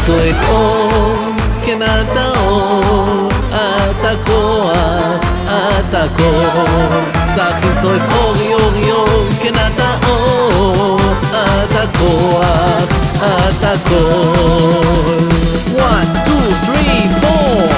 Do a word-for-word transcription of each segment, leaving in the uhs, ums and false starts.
צועק אור, כן אתה אור, אתה כוח, אתה כוח. צחי צועק אורי אורי אור, כן אתה אור, אתה כוח, אתה כוח. one, two, three, four.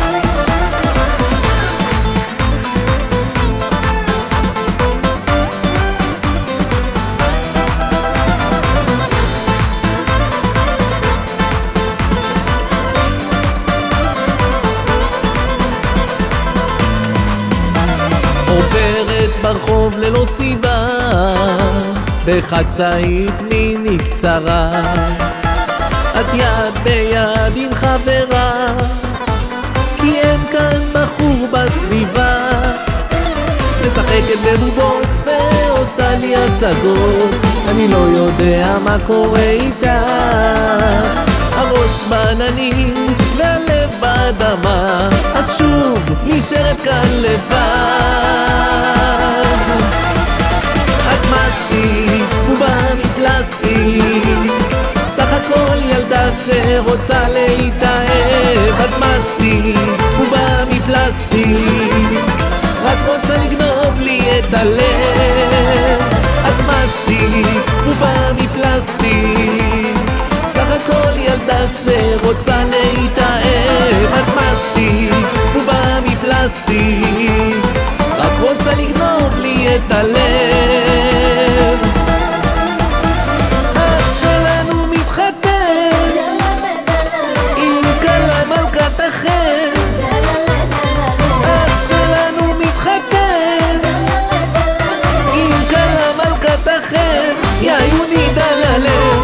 עוברת ברחוב ללא סיבה, בחצאית מיני קצרה, את יד ביד עם חברה, כי אין כאן בחור בסביבה. משחקת בבובות ועושה לי הצגות, אני לא יודע מה קורה איתה. הראש בעננים והלב באדמה, את שוב נשארת כאן לבד. את מסטיק, בובה מפלסטיק, סך הכל ילדה שרוצה להתאהב. את מסטיק, בובה מפלסטיק, רק רוצה לגנוב לי את הלב. את מסטיק, בובה מפלסטיק, סך הכל ילדה שרוצה להתאהב. את מסטיק, בובה מפלסטיק, רק רוצה לגנוב לי את הלב. אח שלנו מתחתן עם כלה מלכת אחר, אח שלנו מתחתן עם כלה מלכת אחר, יא יוני דללב.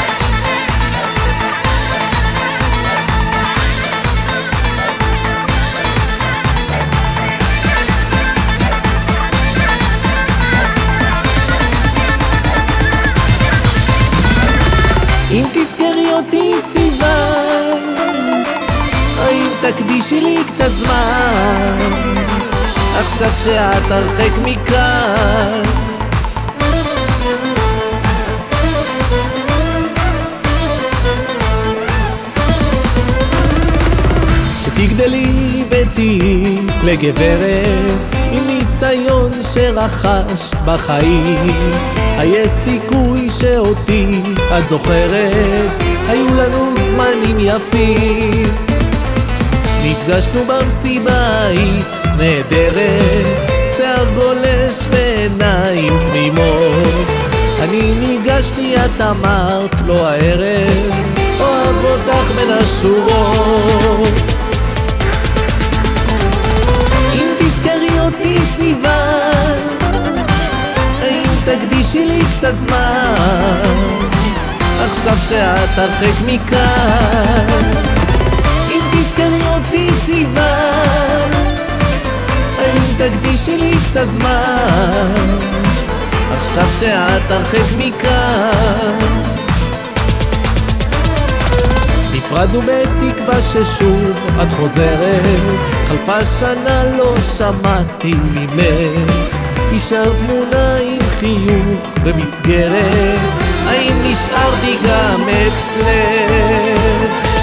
אם תזכרי אותי סיוון, האם תקדישי לי קצת זמן, עכשיו שאת הרחק מכאן. שתגדלי ותהי לגברת עם ניסיון שרכשת בחיים, היה סיכוי שאותי את זוכרת, היו לנו זמנים יפים. נפגשנו במסיבה, היית נהדרת, שיער גולש ועיניים תמימות. אני ניגשתי, את אמרת לא הערב, אוהב אותך בין השורות. אם תזכרי אותי סיוון, האם תקדישי לי קצת זמן, עכשיו שאת הרחק מכאן. אם תזכרי אותי סיוון, האם תקדישי לי קצת זמן, עכשיו שאת הרחק מכאן. נפרדנו בתקווה ששוב את חוזרת, חלפה שנה לא שמעתי ממך, נשאר תמונה עם חיוך במסגרת, האם נשארתי גם אצלך?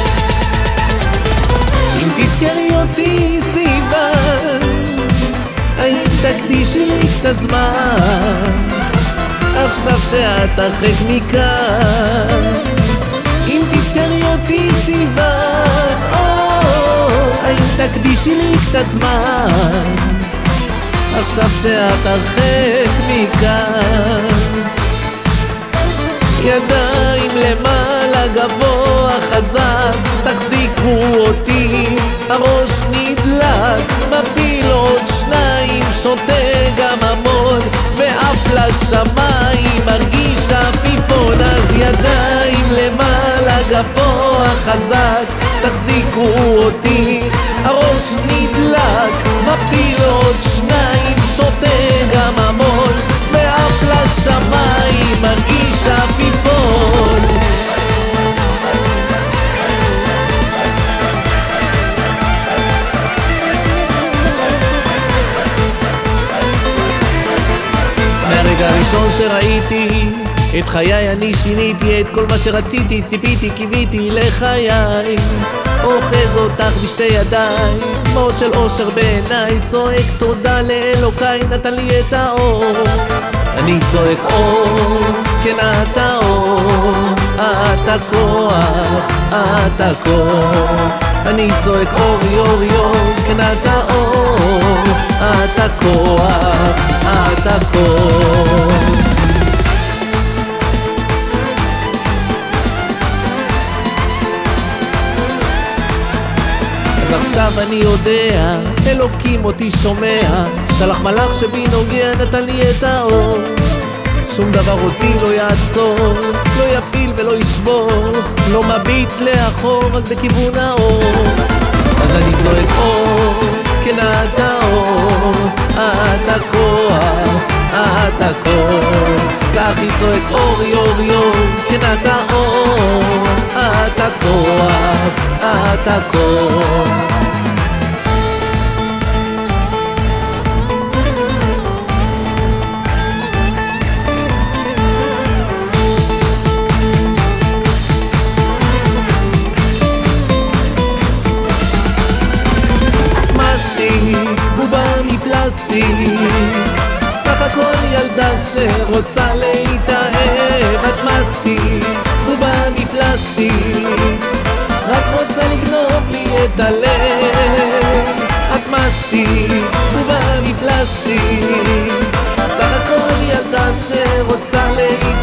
אם תזכרי אותי סיוון, האם תקדישי לי קצת זמן, עכשיו שאת הרחק מכאן. אם תזכרי אותי סיוון, האם תקדישי לי קצת זמן, עכשיו שאת הרחק מכאן. ידיים למעלה גבוה חזק, תחזיקו אותי, הראש נדלק, מפיל עוד שניים, שותה גם המון, ואף לשמיים מרגיש עפיפון. אז ידיים למעלה גבוה חזק, תחזיקו אותי, הראש נדלק, מפיל עוד שניים, שותה גם המון, ואף לשמיים מרגיש עפיפון. מהרגע הראשון שראיתי את חיי אני שיניתי, את כל מה שרציתי, ציפיתי, קיוויתי לחיי. אוחז אותך בשתי ידיי, דמעות של אושר בעיניי, צועק תודה לאלוקיי, נתן לי את האור. אני צועק אור, כן אתה אור, אתה כוח, אתה כוח. אני צועק אורי אורי אור, כן אתה אור, אתה כוח, אתה כוח. אז עכשיו אני יודע, אלוקים אותי שומע, שלח מלאך שבי נוגע, נתן לי את האור. שום דבר אותי לא יעצור, לא יפיל ולא ישבור, לא מביט לאחור, רק בכיוון האור. אז אני צועק אור, כן אתה אור, אתה כוח, אתה כוח. צחי צועק אורי אורי אור, כן אתה אור, אתה כוח, אתה כוח. בובה מפלסטיק, סך הכל ילדה שרוצה להתאהב. את מסטיק, בובה מפלסטיק, רק רוצה לגנוב לי את הלב. את מסטיק, בובה מפלסטיק, סך הכל ילדה שרוצה להתאהב.